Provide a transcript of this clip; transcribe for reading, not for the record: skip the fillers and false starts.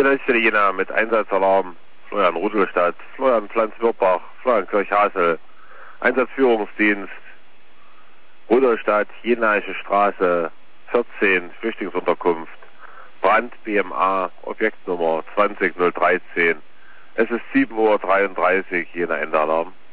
Generalstelle Jena mit Einsatzalarm. Florian Rudolstadt, Florian Pflanz-Wirbach, Florian Kirchhasel. Einsatzführungsdienst Rudolstadt, Jenaische Straße 14, Flüchtlingsunterkunft. Brand BMA, Objektnummer 20013. Es ist 7:33 Uhr, Jena Endalarm.